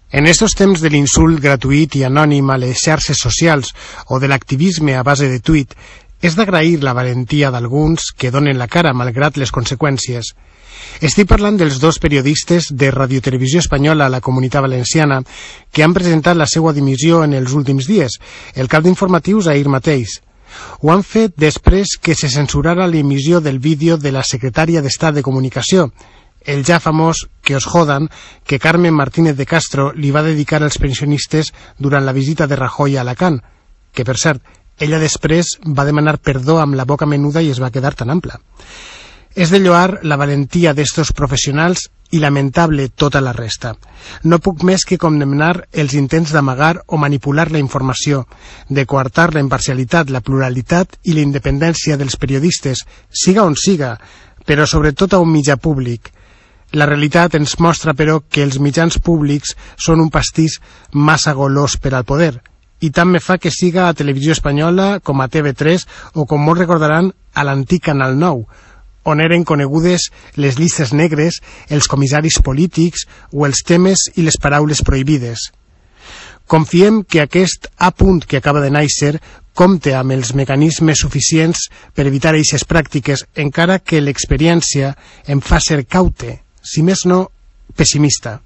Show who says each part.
Speaker 1: En estos temps de l'insult gratuït i anònim a les xarxes socials o de l'activisme a base de tuit, és d'agrair la valentia d'alguns que donen la cara malgrat les conseqüències. Estic parlant dels dos periodistes de Radiotelevisió Espanyola a la Comunitat Valenciana que han presentat la seva dimissió en els últims dies, el cap d'informatius ahir mateix. Ho han fet després que se censurara l'emissió del vídeo de la secretària d'Estat de Comunicació, el ja famós Que os jodan, que Carmen Martínez de Castro li va dedicar als pensionistes durant la visita de Rajoy a Alacant, que per cert, ella després va demanar perdó amb la boca menuda i es va quedar tan ampla. És de lloar la valentia d'estos professionals i lamentable tota la resta. No puc més que condemnar els intents d'amagar o manipular la informació, de coartar la imparcialitat, la pluralitat i la independència dels periodistes, siga on siga, però sobretot a un mitjà públic. La realitat ens mostra, però, que els mitjans públics són un pastís massa golós per al poder, i tant me fa que siga a Televisió Espanyola com a TV3 o, com molts recordaran, a l'antic Canal 9, on eren conegudes les llistes negres, els comissaris polítics o els temes i les paraules prohibides. Confiem que aquest apunt que acaba de néixer compte amb els mecanismes suficients per evitar aquestes pràctiques, encara que l'experiència em fa ser caute, si més no, pessimista.